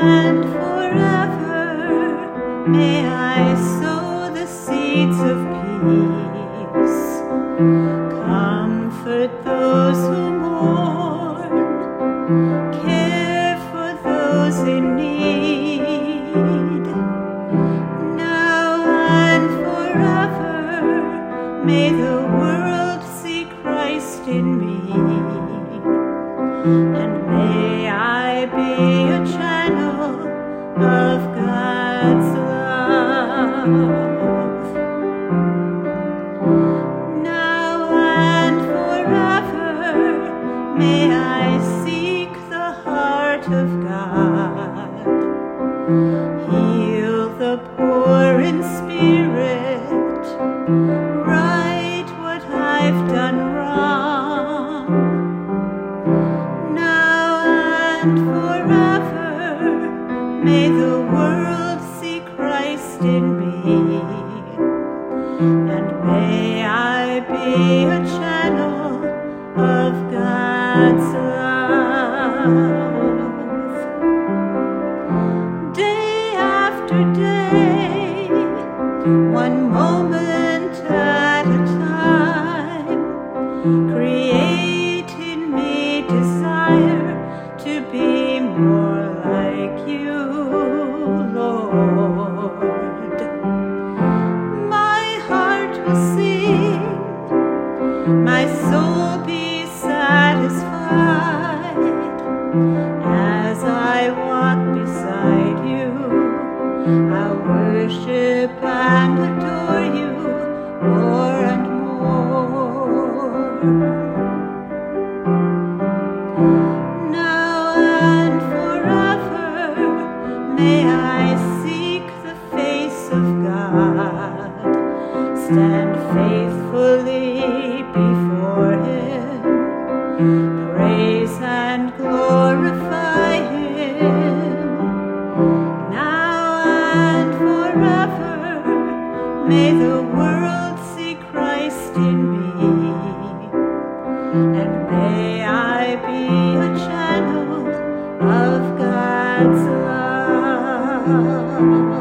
and forever may I sow the seeds of peace, comfort those who mourn, care for those in need. Now and forever may the world see Christ in me, and may I be a channel of God's love. Now and forever may I seek the heart of God, heal the poor in spirit, right what I've done wrong. Now and forever may the world see Christ in me, and may I be a channel of God's love. Day after day, one moment at a time, create in me desire to be more like you, Lord. My heart will sing, my soul be satisfied, as I walk beside you. I'll worship and adore you more and more. Now and forever may I seek the face of God, stand faithfully before Him, praise and glorify Him. Now and forever may the world see Christ in me, and may I be a channel of God's love.